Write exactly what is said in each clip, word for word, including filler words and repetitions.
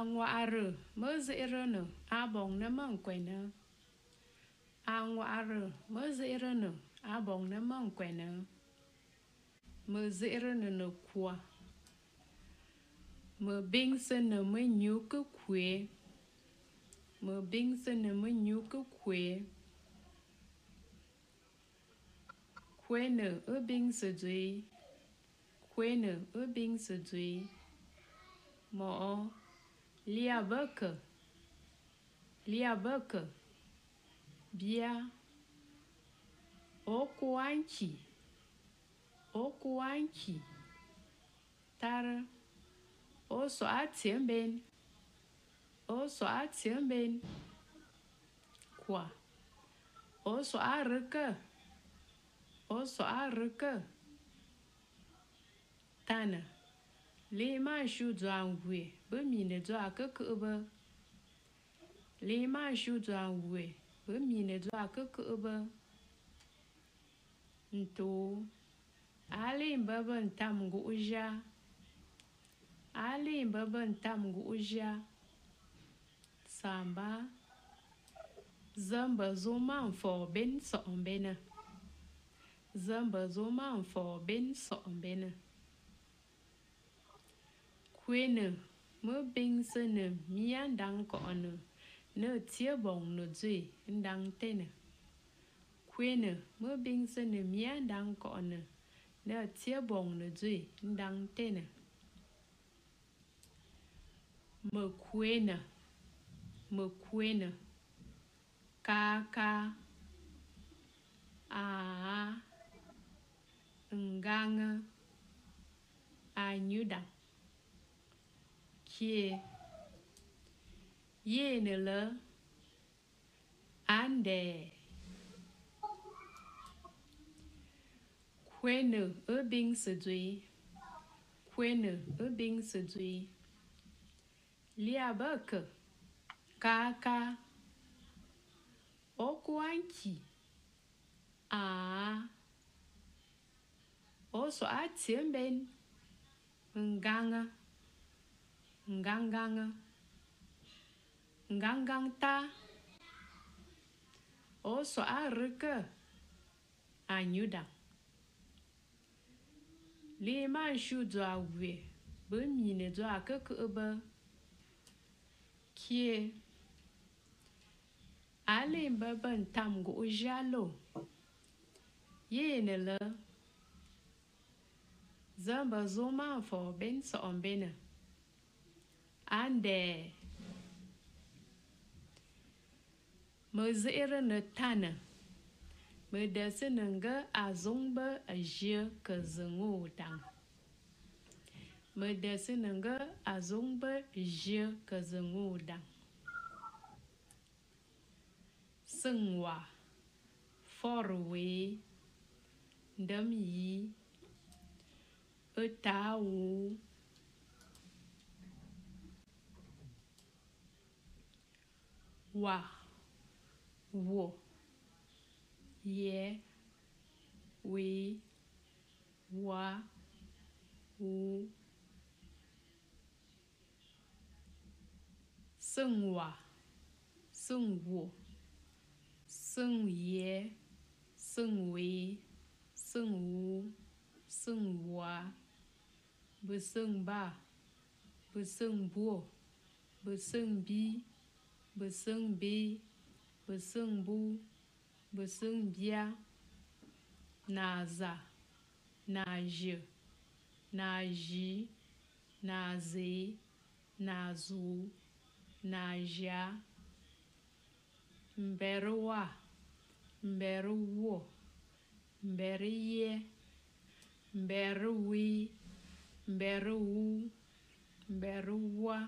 Angwaru muzirunu abong na mankwena. Angwaru muzirunu abong na mankwena. Muzirunu no kwa. Mubingse na manyuku kwe. Mubingse na manyuku kwe. Kwene ubingse dwe. Kwene ubingse dwe. Mo lia baka. Lia baka. Bia. Okuanchi. Okuanchi. Tara. Oso atiemben. Oso atiemben. Kwa. Oso araka. Oso araka. Tana. Lima shu zangwe. Bumine zwa kukuba. Lima shu zangwe. Bumine zwa kukuba. Nto. Ali mbaba ntam ngu uja. Ali mbaba ntam ngu uja. Samba. Zamba zoma mfo ben so mbena. Zamba zoma mfo ben so mbena. Kwene mo bingse ne mian dang ko anu. Ne tie bong no zwe ndang tene. Kwene mo bingse ne mian dang ko anu. Ne tie bong no zwe ndang tene. Mo kwene. Mo kwene. Kaka. A. Nganga. Anyuda. Kie. Ye ne le. Ande. Kwene ubing se dwe. Kwene ubing se dwe. Lia baka. Kaka. Okuanchi. A. Oso atiemben. Nganga. Nganganga. Ngangang ta. Oso araka. Anyuda. Lima shu zwa we. Bumine zwa kukuba. Kie. Ali mbaba ntam ngu ujalo. Ye ne le. Zamba zoma fo ben so ombena. Ande. Muzire ne tana. Mudase nanga azumba ajie kazungu dang. Mudase nanga azumba ajie kazungu dang. Sengwa. Far away. Ndam yi. Utawu. Wa. Wo. Ye. We. Wa. Wu. Sengwa. Sengwo. Seng ye. Seng we. Seng wu. Seng wa. Beseng ba. Beseng bo. Beseng bi. Beseng be. Beseng bu. Beseng bia. Naza. Naje. Naji. Naze. Nazu. Naja. Mberewa. Mberewo. Mbereye. Mberewi. Mberewu. Mberewa.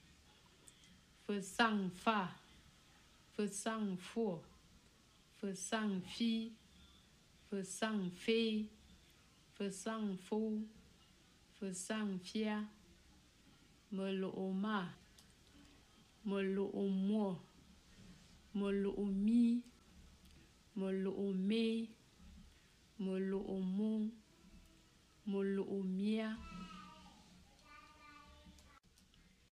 Fesang fa. Fesang fo. Fesang fi. Fesang fe. Fesang fo. Fesang fia. Melo oma. Melo omo. Melo omi. Melo ome. Melo omo. Molo omia.